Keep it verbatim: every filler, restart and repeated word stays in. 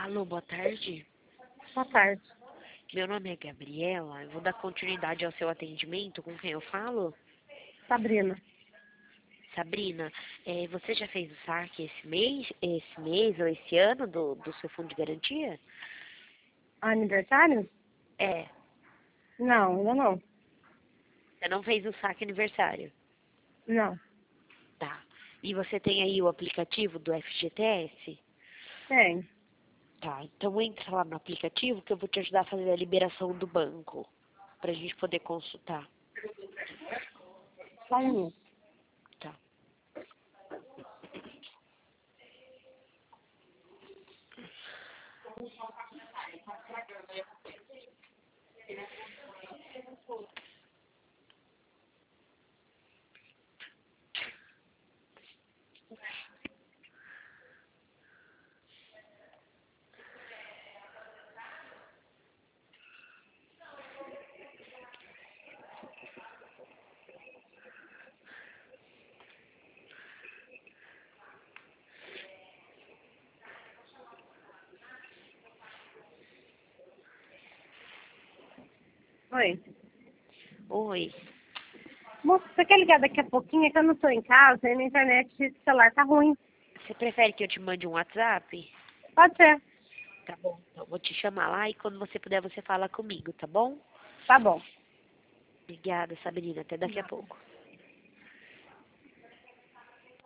Alô, boa tarde. Boa tarde. Meu nome é Gabriela. Eu vou dar continuidade ao seu atendimento. Com quem eu falo? Sabrina. Sabrina, eh, você já fez o saque esse mês, esse mês ou esse ano do, do seu fundo de garantia? Aniversário? É. Não, ainda não. Você não fez o saque aniversário? Não. Tá. E você tem aí o aplicativo do F G T S? Tem. Tá. Então entra lá no aplicativo que eu vou te ajudar a fazer a liberação do banco. Pra gente poder consultar. Só um minuto. Tá. Oi. Oi. Moça, você quer ligar daqui a pouquinho? É que eu não estou em casa e na internet o celular tá ruim. Você prefere que eu te mande um WhatsApp? Pode ser. Tá bom. Então, eu vou te chamar lá e quando você puder, você fala comigo, tá bom? Tá bom. Obrigada, Sabrina. Até daqui a pouco.